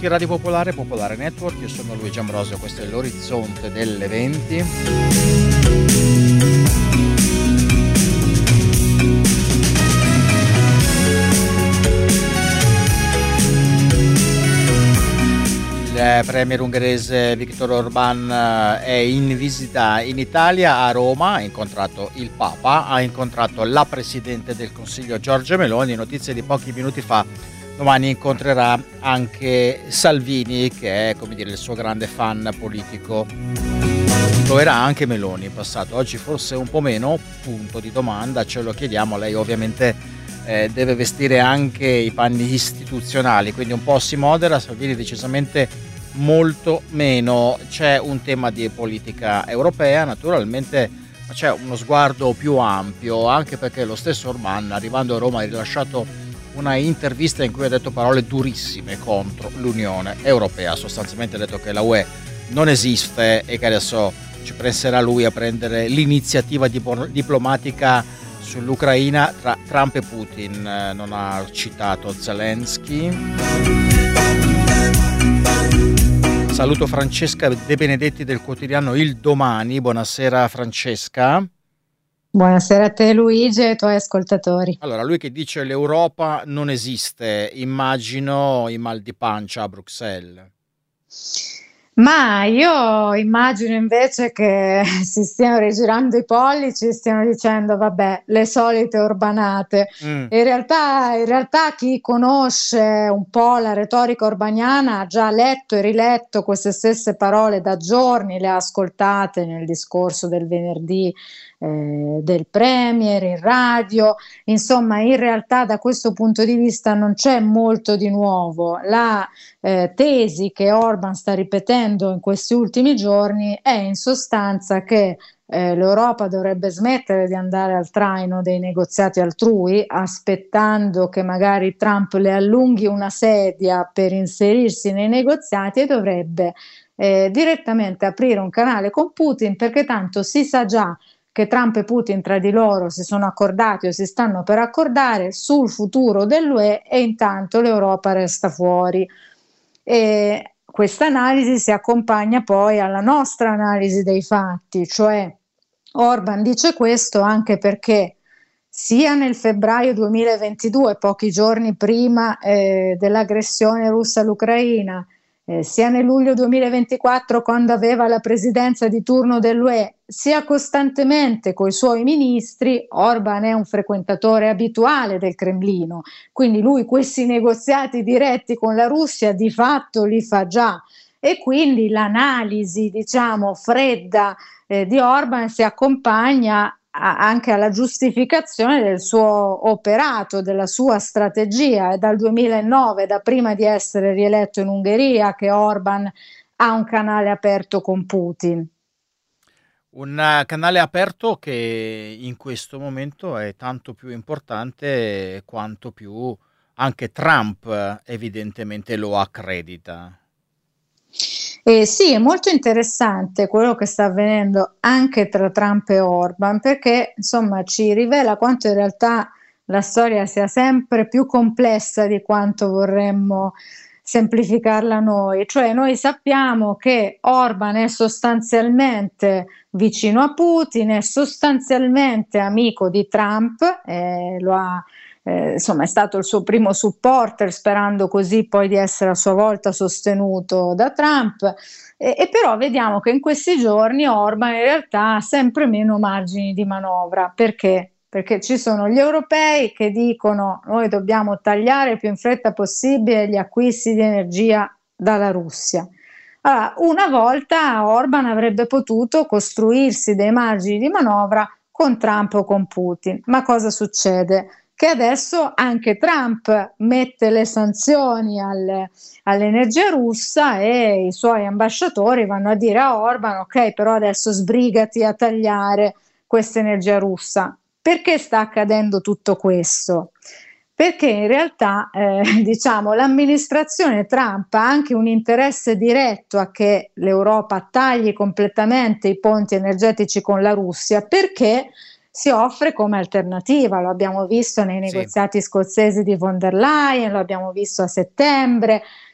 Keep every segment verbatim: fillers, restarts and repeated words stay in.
Ascolti Radio Popolare, Popolare Network, io sono Luigi Ambrosio, questo è l'orizzonte delle venti. Il premier ungherese Viktor Orban è in visita in Italia, a Roma, ha incontrato il Papa, ha incontrato la Presidente del Consiglio Giorgia Meloni. Notizie di pochi minuti fa: domani incontrerà anche Salvini, che è, come dire, il suo grande fan politico. Lo era anche Meloni in passato, oggi forse un po' meno, punto di domanda, ce lo chiediamo. Lei ovviamente eh, deve vestire anche i panni istituzionali, quindi un po' si modera, Salvini decisamente molto meno. C'è un tema di politica europea, naturalmente, ma c'è uno sguardo più ampio, anche perché lo stesso Orban, arrivando a Roma, ha rilasciato una intervista in cui ha detto parole durissime contro l'Unione Europea. Sostanzialmente ha detto che la U E non esiste e che adesso ci penserà lui a prendere l'iniziativa diplomatica sull'Ucraina tra Trump e Putin. Non ha citato Zelensky. Saluto Francesca De Benedetti del quotidiano Il Domani. Buonasera Francesca. Buonasera a te Luigi e ai tuoi ascoltatori. Allora, lui che dice l'Europa non esiste, immagino i mal di pancia a Bruxelles. Ma io immagino invece che si stiano rigirando i pollici e stiano dicendo vabbè, le solite orbanate. Mm. In realtà, in realtà chi conosce un po' la retorica orbaniana ha già letto e riletto queste stesse parole da giorni, le ha ascoltate nel discorso del venerdì eh, del Premier in radio. Insomma, in realtà da questo punto di vista non c'è molto di nuovo. La eh, tesi che Orban sta ripetendo in questi ultimi giorni è in sostanza che eh, l'Europa dovrebbe smettere di andare al traino dei negoziati altrui, aspettando che magari Trump le allunghi una sedia per inserirsi nei negoziati, e dovrebbe eh, direttamente aprire un canale con Putin, perché tanto si sa già che Trump e Putin tra di loro si sono accordati o si stanno per accordare sul futuro dell'U E, e intanto l'Europa resta fuori. E questa analisi si accompagna poi alla nostra analisi dei fatti, cioè Orban dice questo anche perché sia nel febbraio duemilaventidue, pochi giorni prima eh, dell'aggressione russa all'Ucraina, eh, sia nel luglio duemilaventiquattro, quando aveva la presidenza di turno dell'U E, sia costantemente coi suoi ministri, Orban è un frequentatore abituale del Cremlino, quindi lui questi negoziati diretti con la Russia di fatto li fa già, e quindi l'analisi, diciamo, fredda eh, di Orban si accompagna a, anche alla giustificazione del suo operato, della sua strategia. È dal duemilanove, da prima di essere rieletto in Ungheria, che Orban ha un canale aperto con Putin. Un canale aperto che in questo momento è tanto più importante quanto più anche Trump evidentemente lo accredita. Eh sì, è molto interessante quello che sta avvenendo anche tra Trump e Orban, perché insomma ci rivela quanto in realtà la storia sia sempre più complessa di quanto vorremmo semplificarla noi. Cioè, noi sappiamo che Orban è sostanzialmente vicino a Putin, è sostanzialmente amico di Trump, eh, lo ha Eh, insomma è stato il suo primo supporter, sperando così poi di essere a sua volta sostenuto da Trump, e, e però vediamo che in questi giorni Orban in realtà ha sempre meno margini di manovra. Perché? Perché ci sono gli europei che dicono noi dobbiamo tagliare il più in fretta possibile gli acquisti di energia dalla Russia. Allora, una volta Orban avrebbe potuto costruirsi dei margini di manovra con Trump o con Putin, ma cosa succede? Che adesso anche Trump mette le sanzioni al, all'energia russa, e i suoi ambasciatori vanno a dire a Orban ok, però adesso sbrigati a tagliare questa energia russa. Perché sta accadendo tutto questo? Perché in realtà eh, diciamo l'amministrazione Trump ha anche un interesse diretto a che l'Europa tagli completamente i ponti energetici con la Russia, perché si offre come alternativa. Lo abbiamo visto nei negoziati sì. scozzesi di von der Leyen, lo abbiamo visto a settembre,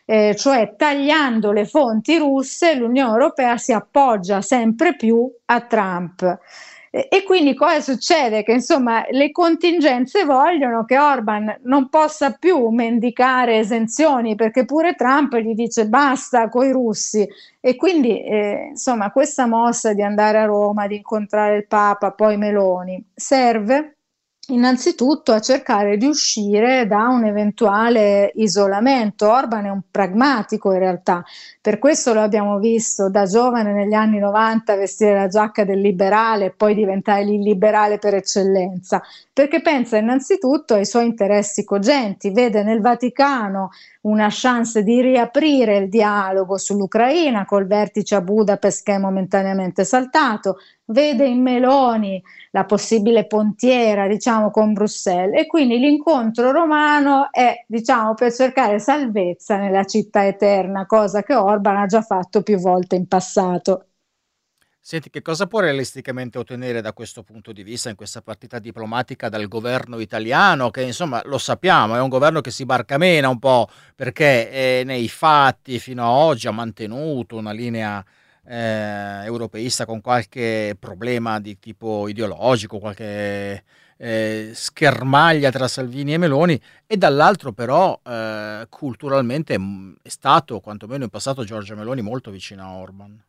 eh, cioè tagliando le fonti russe l'Unione Europea si appoggia sempre più a Trump. E quindi cosa succede? Che insomma le contingenze vogliono che Orban non possa più mendicare esenzioni, perché pure Trump gli dice basta coi russi, e quindi eh, insomma questa mossa di andare a Roma, di incontrare il Papa, poi Meloni, serve innanzitutto a cercare di uscire da un eventuale isolamento. Orban è un pragmatico in realtà, per questo lo abbiamo visto da giovane negli anni novanta vestire la giacca del liberale e poi diventare l'illiberale per eccellenza, perché pensa innanzitutto ai suoi interessi cogenti, vede nel Vaticano una chance di riaprire il dialogo sull'Ucraina col vertice a Budapest che è momentaneamente saltato, vede in Meloni la possibile pontiera, diciamo, con Bruxelles, e quindi l'incontro romano è, diciamo, per cercare salvezza nella città eterna, cosa che Orban ha già fatto più volte in passato. Senti, che cosa può realisticamente ottenere da questo punto di vista in questa partita diplomatica dal governo italiano, che insomma lo sappiamo è un governo che si barcamena un po', perché eh, nei fatti fino a oggi ha mantenuto una linea eh, europeista con qualche problema di tipo ideologico, qualche eh, schermaglia tra Salvini e Meloni, e dall'altro però eh, culturalmente mh, è stato, quantomeno in passato, Giorgia Meloni molto vicino a Orban.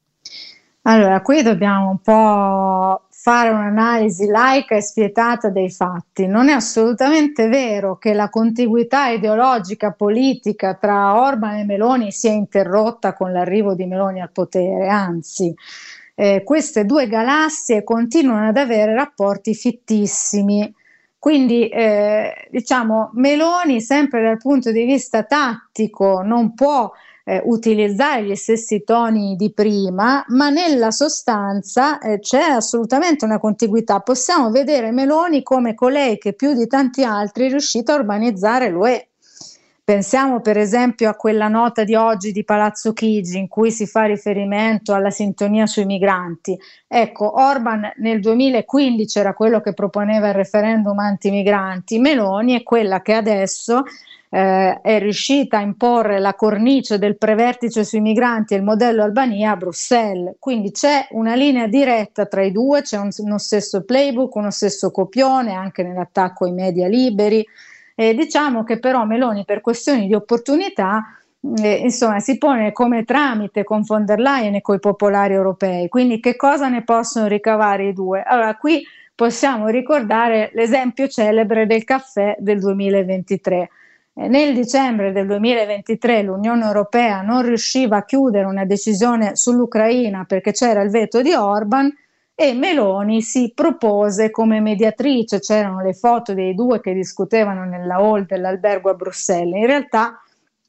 Allora, qui dobbiamo un po' fare un'analisi laica e spietata dei fatti. Non è assolutamente vero che la contiguità ideologica politica tra Orban e Meloni sia interrotta con l'arrivo di Meloni al potere, anzi, eh, queste due galassie continuano ad avere rapporti fittissimi. Quindi eh, diciamo Meloni, sempre dal punto di vista tattico, non può Eh, utilizzare gli stessi toni di prima, ma nella sostanza eh, c'è assolutamente una contiguità. Possiamo vedere Meloni come colei che più di tanti altri è riuscita a urbanizzare l'U E. Pensiamo per esempio a quella nota di oggi di Palazzo Chigi in cui si fa riferimento alla sintonia sui migranti. Ecco, Orban nel duemilaquindici era quello che proponeva il referendum anti-migranti, Meloni è quella che adesso eh, è riuscita a imporre la cornice del prevertice sui migranti e il modello Albania a Bruxelles. Quindi c'è una linea diretta tra i due, c'è un, uno stesso playbook, uno stesso copione anche nell'attacco ai media liberi. Eh, diciamo che però Meloni per questioni di opportunità eh, insomma si pone come tramite con von der Leyen e coi popolari europei. Quindi che cosa ne possono ricavare i due? Allora qui possiamo ricordare l'esempio celebre del caffè del duemilaventitré. Eh, nel dicembre del duemilaventitré l'Unione Europea non riusciva a chiudere una decisione sull'Ucraina perché c'era il veto di Orban, e Meloni si propose come mediatrice. C'erano le foto dei due che discutevano nella hall dell'albergo a Bruxelles. In realtà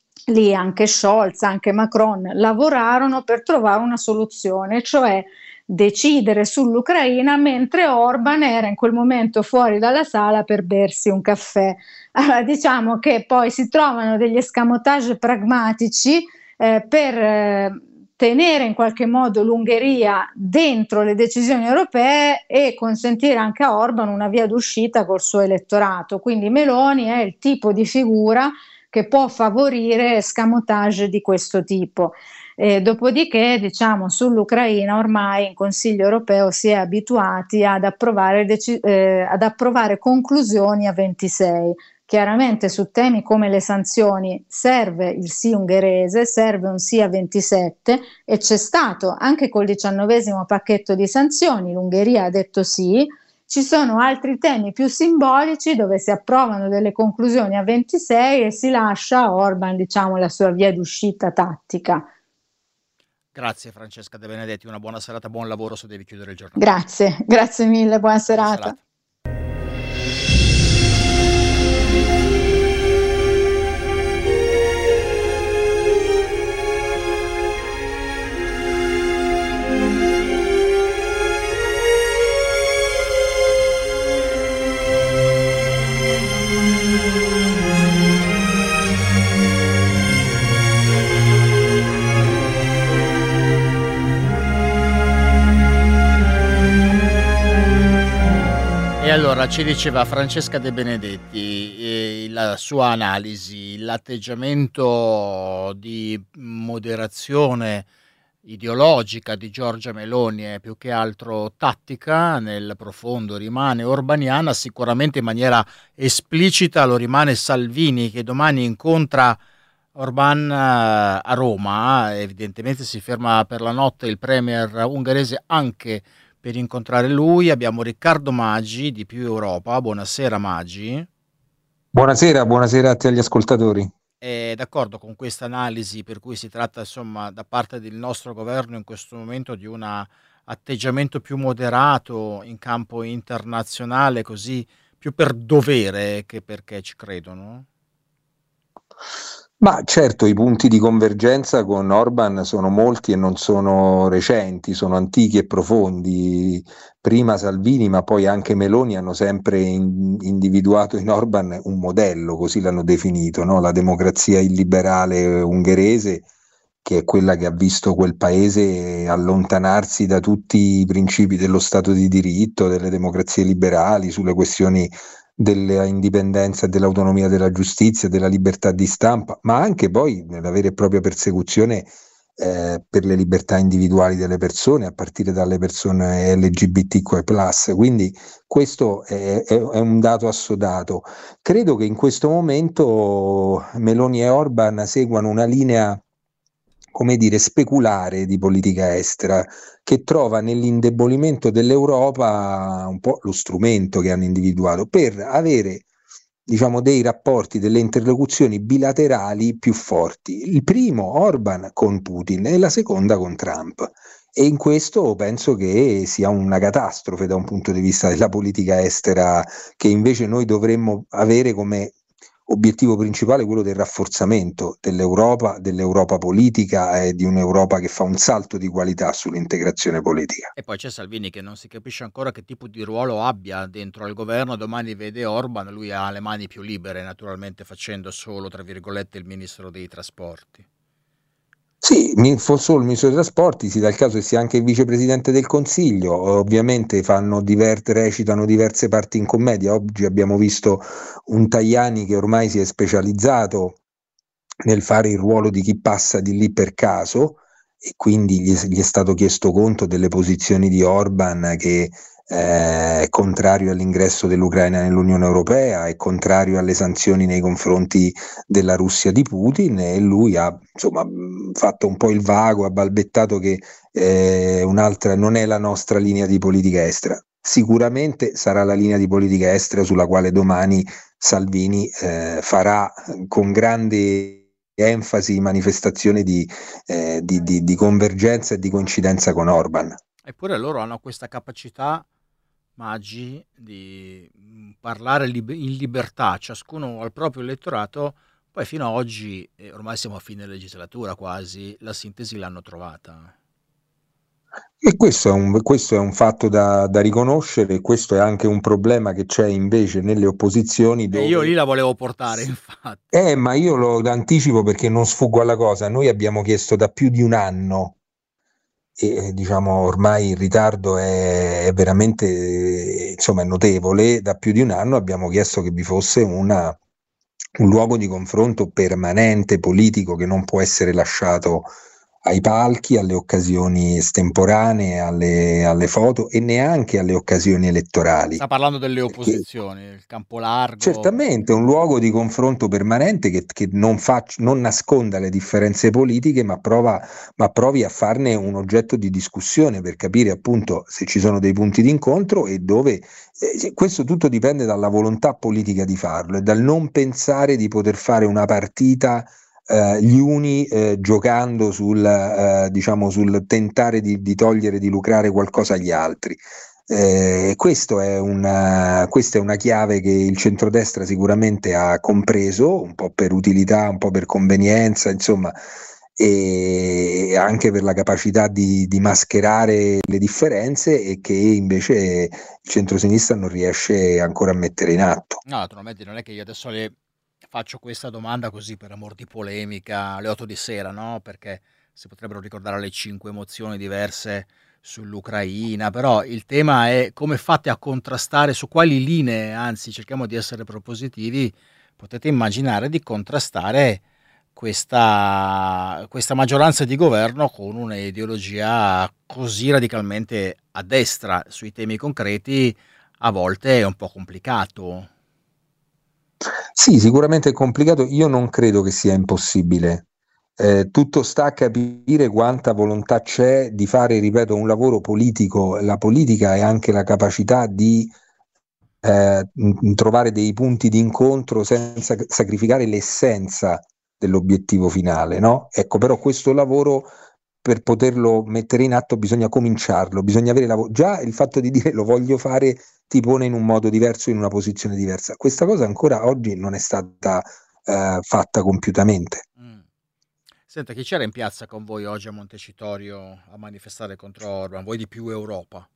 lì anche Scholz, anche Macron lavorarono per trovare una soluzione, cioè decidere sull'Ucraina mentre Orban era in quel momento fuori dalla sala per bersi un caffè. Allora, diciamo che poi si trovano degli escamotage pragmatici eh, per eh, tenere in qualche modo l'Ungheria dentro le decisioni europee e consentire anche a Orban una via d'uscita col suo elettorato. Quindi Meloni è il tipo di figura che può favorire escamotage di questo tipo. Eh, dopodiché, diciamo, sull'Ucraina ormai in Consiglio europeo si è abituati ad approvare, deci- eh, ad approvare conclusioni a ventisei. Chiaramente su temi come le sanzioni serve il sì ungherese, serve un sì a ventisette, e c'è stato anche col diciannovesimo pacchetto di sanzioni, l'Ungheria ha detto sì. Ci sono altri temi più simbolici dove si approvano delle conclusioni a ventisei e si lascia a Orban, diciamo, la sua via d'uscita tattica. Grazie Francesca De Benedetti, una buona serata, buon lavoro se devi chiudere il giornale. Grazie, grazie mille, buona Buona serata. serata. E allora ci diceva Francesca De Benedetti, eh, la sua analisi, l'atteggiamento di moderazione ideologica di Giorgia Meloni è più che altro tattica, nel profondo rimane orbaniana, sicuramente in maniera esplicita lo rimane Salvini, che domani incontra Orban eh, a Roma. Evidentemente si ferma per la notte il premier ungherese anche per incontrare lui. Abbiamo Riccardo Maggi di Più Europa. Buonasera Maggi. Buonasera, buonasera a te agli ascoltatori. È d'accordo con questa analisi per cui si tratta, insomma, da parte del nostro governo in questo momento di un atteggiamento più moderato in campo internazionale, così più per dovere che perché ci credono? Ma certo, i punti di convergenza con Orban sono molti e non sono recenti, sono antichi e profondi. Prima Salvini, ma poi anche Meloni hanno sempre in- individuato in Orban un modello, così l'hanno definito, no? La democrazia illiberale ungherese, che è quella che ha visto quel paese allontanarsi da tutti i principi dello Stato di diritto, delle democrazie liberali, sulle questioni della indipendenza e dell'autonomia della giustizia, della libertà di stampa, ma anche poi nella vera e propria persecuzione eh, per le libertà individuali delle persone, a partire dalle persone L G B T Q I plus. Quindi questo è, è, è un dato assodato. Credo che in questo momento Meloni e Orban seguano una linea, come dire, speculare di politica estera, che trova nell'indebolimento dell'Europa un po' lo strumento che hanno individuato per avere, diciamo, dei rapporti, delle interlocuzioni bilaterali più forti. Il primo, Orban con Putin, e la seconda con Trump. E in questo penso che sia una catastrofe da un punto di vista della politica estera, che invece noi dovremmo avere come obiettivo principale, quello del rafforzamento dell'Europa, dell'Europa politica e di un'Europa che fa un salto di qualità sull'integrazione politica. E poi c'è Salvini che non si capisce ancora che tipo di ruolo abbia dentro al governo. Domani vede Orban, lui ha le mani più libere, naturalmente facendo solo, tra virgolette, il ministro dei trasporti. Sì, mi- fo- solo il ministro dei trasporti, si dà il caso che sia anche il vicepresidente del Consiglio. Ovviamente fanno diver- recitano diverse parti in commedia. Oggi abbiamo visto un Tajani che ormai si è specializzato nel fare il ruolo di chi passa di lì per caso, e quindi gli, gli è stato chiesto conto delle posizioni di Orban, che eh, è contrario all'ingresso dell'Ucraina nell'Unione Europea, è contrario alle sanzioni nei confronti della Russia di Putin, e lui ha, insomma, mh, fatto un po' il vago, ha balbettato che eh, un'altra non è la nostra linea di politica estera. Sicuramente sarà la linea di politica estera sulla quale domani Salvini eh, farà con grande enfasi manifestazione di, eh, di, di, di convergenza e di coincidenza con Orban. Eppure loro hanno questa capacità, Maggi, di mm, parlare lib- in libertà, ciascuno al proprio elettorato. Poi fino ad oggi, eh, ormai siamo a fine legislatura quasi, la sintesi l'hanno trovata. E questo è un, questo è un fatto da, da riconoscere, questo è anche un problema che c'è invece nelle opposizioni, E io lì dove... la volevo portare, infatti. Eh, ma io lo anticipo perché non sfuggo alla cosa. Noi abbiamo chiesto da più di un anno, e diciamo ormai il ritardo è, è veramente, eh, insomma, è notevole. Da più di un anno abbiamo chiesto che vi fosse una, un luogo di confronto permanente politico, che non può essere lasciato ai palchi, alle occasioni estemporanee, alle, alle foto, e neanche alle occasioni elettorali. Sta parlando delle Perché opposizioni, il campo largo. certamente un luogo di confronto permanente che, che non, fac- non nasconda le differenze politiche, ma, prova, ma provi a farne un oggetto di discussione, per capire appunto se ci sono dei punti di incontro e dove. Eh, questo tutto dipende dalla volontà politica di farlo e dal non pensare di poter fare una partita, eh, gli uni eh, giocando sul, eh, diciamo, sul tentare di, di togliere, di lucrare qualcosa agli altri. Eh, questo è una, questa è una chiave che il centrodestra sicuramente ha compreso, un po' per utilità, un po' per convenienza, insomma, e anche per la capacità di, di mascherare le differenze, e che invece il centrosinistra non riesce ancora a mettere in atto. No, naturalmente non è che io adesso le faccio questa domanda così per amor di polemica alle otto di sera, no? Perché si potrebbero ricordare le cinque emozioni diverse sull'Ucraina, però il tema è come fate a contrastare, su quali linee, anzi cerchiamo di essere propositivi, potete immaginare di contrastare questa, questa maggioranza di governo con un'ideologia così radicalmente a destra sui temi concreti. A volte è un po' complicato. Sì, sicuramente è complicato, io non credo che sia impossibile. Eh, tutto sta a capire quanta volontà c'è di fare, ripeto, un lavoro politico. La politica è anche la capacità di eh, in- trovare dei punti di incontro senza sacrificare l'essenza dell'obiettivo finale, no? Ecco, però questo lavoro, per poterlo mettere in atto, bisogna cominciarlo, bisogna avere la vo- già il fatto di dire lo voglio fare ti pone in un modo diverso, in una posizione diversa. Questa cosa ancora oggi non è stata eh, fatta compiutamente. Mm. Senta, chi c'era in piazza con voi oggi a Montecitorio a manifestare contro Orban? Voi di Più Europa?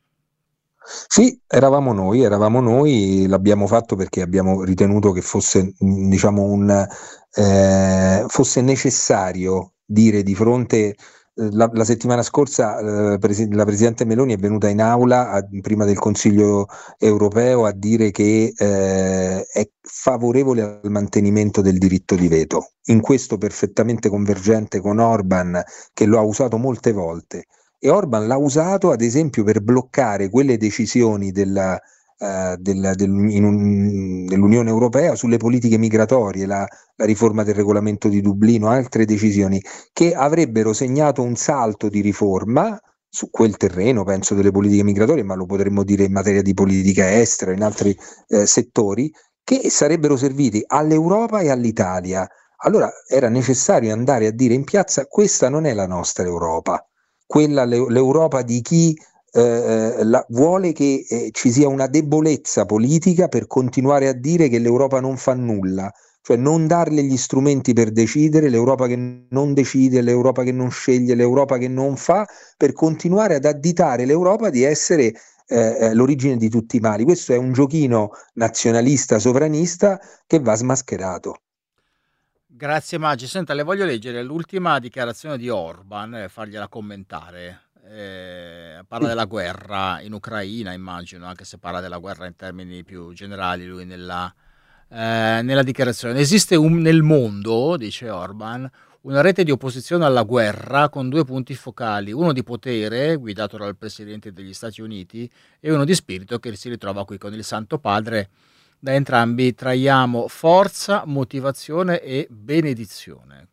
Sì, eravamo noi, eravamo noi, l'abbiamo fatto perché abbiamo ritenuto che fosse, mh, diciamo, un, eh, fosse necessario dire di fronte, eh, la, la settimana scorsa, eh, presi- la Presidente Meloni è venuta in aula a- prima del Consiglio europeo a dire che eh, è favorevole al mantenimento del diritto di veto, in questo perfettamente convergente con Orban, che lo ha usato molte volte. E Orban l'ha usato ad esempio per bloccare quelle decisioni della, eh, della- del- in un- dell'Unione Europea sulle politiche migratorie, la, la riforma del regolamento di Dublino, altre decisioni che avrebbero segnato un salto di riforma su quel terreno, penso delle politiche migratorie, ma lo potremmo dire in materia di politica estera, in altri eh, settori, che sarebbero serviti all'Europa e all'Italia. Allora era necessario andare a dire in piazza: questa non è la nostra Europa, quella l'Europa di chi eh, la, vuole che eh, ci sia una debolezza politica per continuare a dire che l'Europa non fa nulla, cioè non darle gli strumenti per decidere, l'Europa che non decide, l'Europa che non sceglie, l'Europa che non fa, per continuare ad additare l'Europa di essere eh, l'origine di tutti i mali. Questo è un giochino nazionalista, sovranista, che va smascherato. Grazie Maggi. Senta, le voglio leggere l'ultima dichiarazione di Orban e fargliela commentare. Eh, parla Sì. della guerra in Ucraina, immagino, anche se parla della guerra in termini più generali, lui nella, eh, nella dichiarazione. Esiste un, nel mondo, dice Orban, una rete di opposizione alla guerra con due punti focali, uno di potere, guidato dal Presidente degli Stati Uniti, e uno di spirito che si ritrova qui con il Santo Padre. Da entrambi traiamo forza, motivazione e benedizione.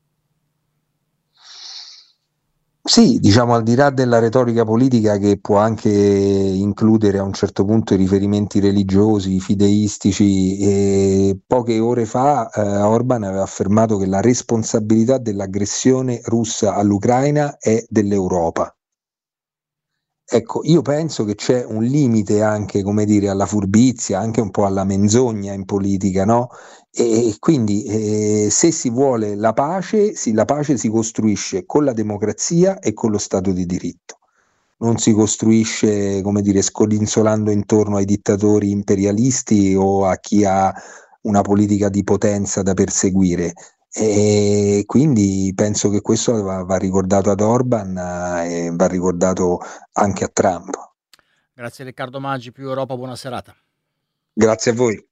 Sì, diciamo al di là della retorica politica che può anche includere a un certo punto i riferimenti religiosi, fideistici, e poche ore fa eh, Orban aveva affermato che la responsabilità dell'aggressione russa all'Ucraina è dell'Europa. Ecco, io penso che c'è un limite anche, come dire, alla furbizia, anche un po' alla menzogna in politica, no? E quindi eh, se si vuole la pace, sì, la pace si costruisce con la democrazia e con lo Stato di diritto. Non si costruisce, come dire, scodinzolando intorno ai dittatori imperialisti o a chi ha una politica di potenza da perseguire. E quindi penso che questo va, va ricordato ad Orban eh, e va ricordato anche a Trump. Grazie Riccardo Maggi, Più Europa, buona serata. Grazie a voi.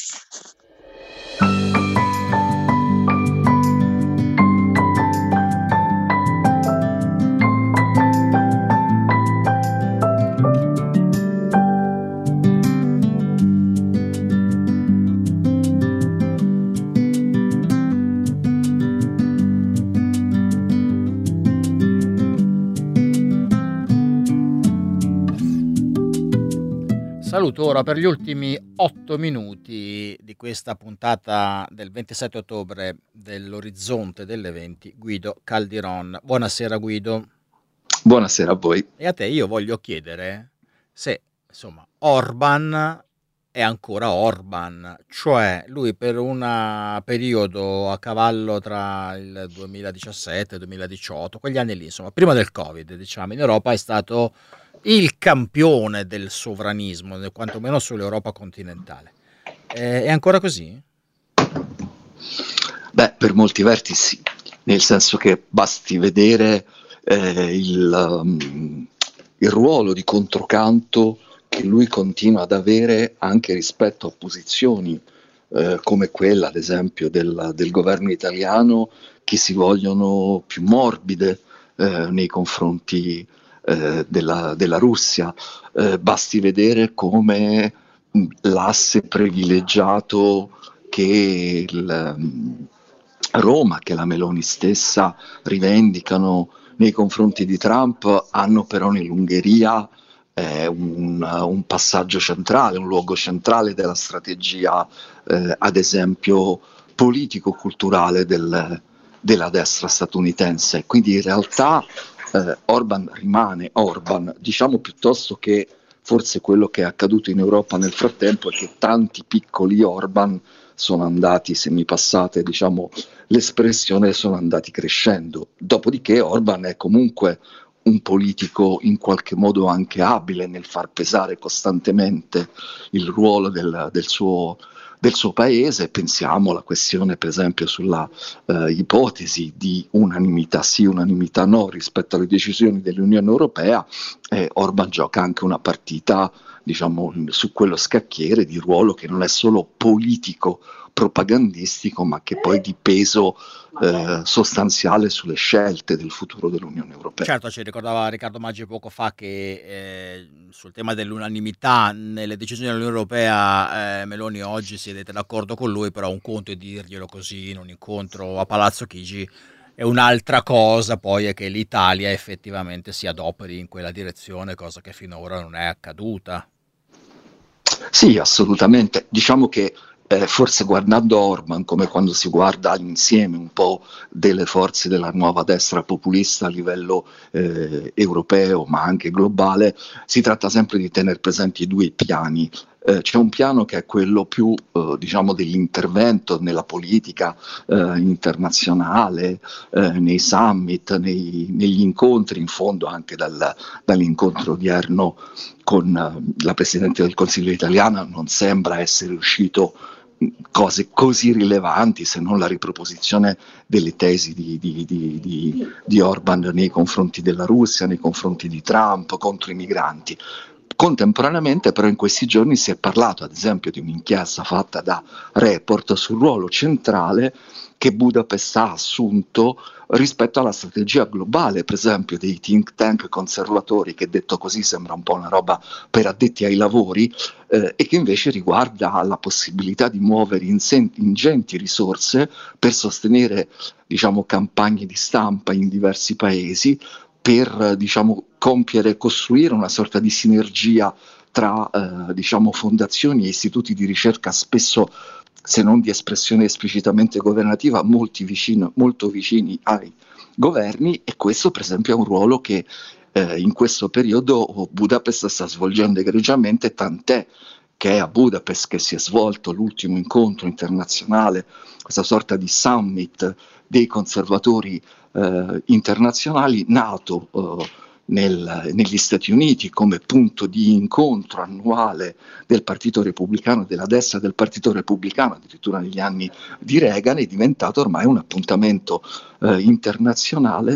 Saluto ora per gli ultimi otto minuti di questa puntata del ventisette ottobre dell'Orizzonte delle venti, Guido Caldiron. Buonasera Guido. Buonasera a voi. E a te io voglio chiedere se, insomma, Orban è ancora Orban, cioè lui per un periodo a cavallo tra il duemiladiciassette e il duemiladiciotto, quegli anni lì, insomma, prima del Covid, diciamo, in Europa è stato il campione del sovranismo, quantomeno sull'Europa continentale. Eh, è ancora così? Beh, per molti versi sì, nel senso che basti vedere eh, il, um, il ruolo di controcanto che lui continua ad avere anche rispetto a posizioni eh, come quella, ad esempio, del, del governo italiano, che si vogliono più morbide eh, nei confronti eh, della, della Russia. Eh, basti vedere come mh, l'asse privilegiato che il, mh, Roma, che la Meloni stessa rivendicano nei confronti di Trump, hanno però nell'Ungheria eh, un, un passaggio centrale, un luogo centrale della strategia, eh, ad esempio, politico-culturale del, della destra statunitense. Quindi in realtà eh, Orban rimane Orban, diciamo piuttosto che forse quello che è accaduto in Europa nel frattempo è che tanti piccoli Orban sono andati, se mi passate diciamo l'espressione, sono andati crescendo. Dopodiché Orban è comunque un politico in qualche modo anche abile nel far pesare costantemente il ruolo del, del suo del suo paese. Pensiamo alla questione per esempio sulla eh, ipotesi di unanimità sì, unanimità no rispetto alle decisioni dell'Unione Europea. eh, Orban gioca anche una partita, diciamo, su quello scacchiere di ruolo che non è solo politico propagandistico, ma che poi di peso eh, sostanziale sulle scelte del futuro dell'Unione Europea. Certo, ci ricordava Riccardo Maggi poco fa che eh, sul tema dell'unanimità nelle decisioni dell'Unione Europea eh, Meloni oggi siete d'accordo con lui, però un conto è dirglielo così in un incontro a Palazzo Chigi, e un'altra cosa poi è che l'Italia effettivamente si adoperi in quella direzione, cosa che finora non è accaduta. Sì, assolutamente. Diciamo che Eh, forse guardando Orban, come quando si guarda l'insieme un po' delle forze della nuova destra populista a livello eh, europeo ma anche globale, si tratta sempre di tenere presenti due piani. Eh, c'è un piano che è quello più eh, diciamo dell'intervento nella politica eh, internazionale, eh, nei summit, nei, negli incontri, in fondo anche dal, dall'incontro odierno con eh, la Presidente del Consiglio italiana non sembra essere uscito cose così rilevanti, se non la riproposizione delle tesi di, di, di, di, di Orban nei confronti della Russia, nei confronti di Trump, contro i migranti. Contemporaneamente però in questi giorni si è parlato ad esempio di un'inchiesta fatta da Report sul ruolo centrale che Budapest ha assunto rispetto alla strategia globale, per esempio dei think tank conservatori, che detto così sembra un po' una roba per addetti ai lavori, eh, e che invece riguarda la possibilità di muovere insen- ingenti risorse per sostenere, diciamo, campagne di stampa in diversi paesi, per, diciamo, compiere, costruire una sorta di sinergia tra eh, diciamo, fondazioni e istituti di ricerca, spesso se non di espressione esplicitamente governativa, molti vicino, molto vicini ai governi, e questo per esempio è un ruolo che eh, in questo periodo Budapest sta svolgendo egregiamente, tant'è che è a Budapest che si è svolto l'ultimo incontro internazionale, questa sorta di summit dei conservatori eh, internazionali, nato eh, Nel, negli Stati Uniti come punto di incontro annuale del Partito Repubblicano, della destra del Partito Repubblicano, addirittura negli anni di Reagan, è diventato ormai un appuntamento eh, internazionale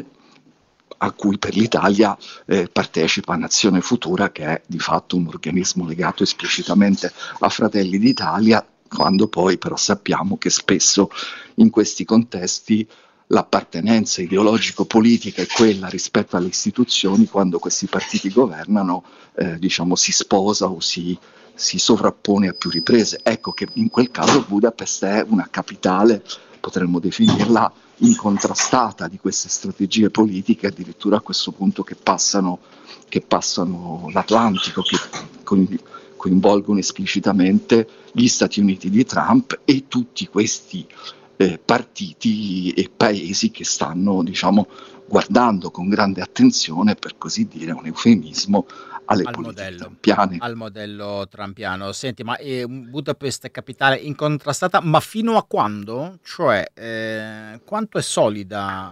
a cui per l'Italia eh, partecipa Nazione Futura, che è di fatto un organismo legato esplicitamente a Fratelli d'Italia, quando poi però sappiamo che spesso in questi contesti l'appartenenza ideologico-politica è quella rispetto alle istituzioni, quando questi partiti governano eh, diciamo si sposa o si, si sovrappone a più riprese. Ecco che in quel caso Budapest è una capitale, potremmo definirla, incontrastata di queste strategie politiche, addirittura a questo punto che passano, che passano l'Atlantico, che coinvolgono esplicitamente gli Stati Uniti di Trump e tutti questi Eh, partiti e paesi che stanno, diciamo, guardando con grande attenzione, per così dire, un eufemismo, alle al politiche modello, trumpiane. al modello trumpiano. Senti, ma eh, Budapest è capitale incontrastata, ma fino a quando? Cioè, eh, quanto è solida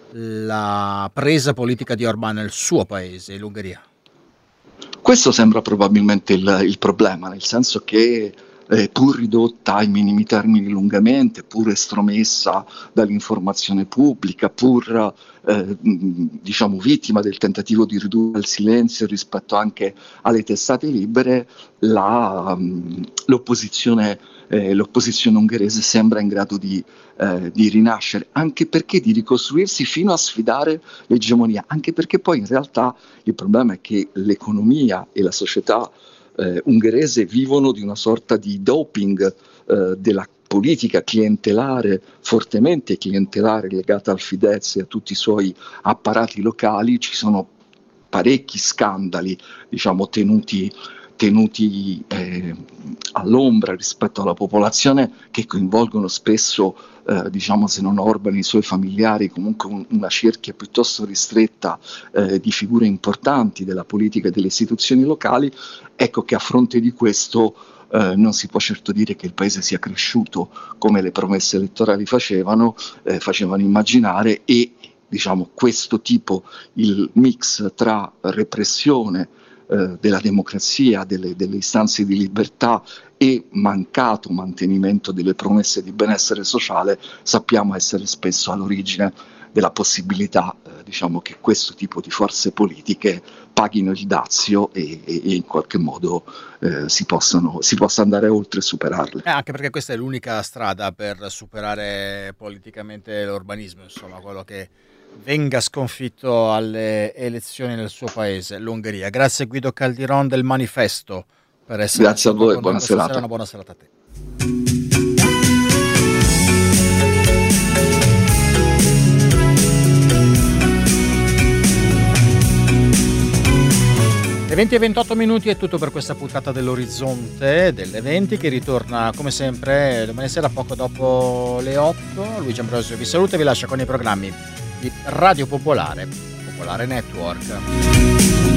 la presa politica di Orban nel suo paese, l'Ungheria? Questo sembra probabilmente il, il problema, nel senso che eh, pur ridotta ai minimi termini lungamente, pur estromessa dall'informazione pubblica, pur eh, diciamo vittima del tentativo di ridurre il silenzio rispetto anche alle testate libere, la, um, l'opposizione, eh, l'opposizione ungherese sembra in grado di, eh, di rinascere, anche perché di ricostruirsi fino a sfidare l'egemonia, anche perché poi in realtà il problema è che l'economia e la società eh, ungherese vivono di una sorta di doping eh, della politica clientelare, fortemente clientelare, legata al Fidesz e a tutti i suoi apparati locali. Ci sono parecchi scandali, diciamo, tenuti, tenuti eh, all'ombra rispetto alla popolazione, che coinvolgono spesso, eh, diciamo, se non Orban e i suoi familiari, comunque un, una cerchia piuttosto ristretta eh, di figure importanti della politica e delle istituzioni locali. Ecco che a fronte di questo eh, non si può certo dire che il paese sia cresciuto come le promesse elettorali facevano, eh, facevano immaginare, e diciamo questo tipo, il mix tra repressione eh, della democrazia, delle, delle istanze di libertà e mancato mantenimento delle promesse di benessere sociale, sappiamo essere spesso all'origine della possibilità eh, diciamo che questo tipo di forze politiche paghino il dazio e, e, e in qualche modo eh, si, possano, si possa andare oltre e superarle. Eh, anche perché questa è l'unica strada per superare politicamente l'urbanismo, insomma, quello che venga sconfitto alle elezioni nel suo paese, l'Ungheria. Grazie Guido Caldiron del Manifesto per essere Grazie a voi, buona serata. Sera, una buona serata a te. Le venti e ventotto minuti è tutto per questa puntata dell'Orizzonte delle venti, che ritorna come sempre domani sera poco dopo le otto. Luigi Ambrosio vi saluta e vi lascia con i programmi di Radio Popolare, Popolare Network.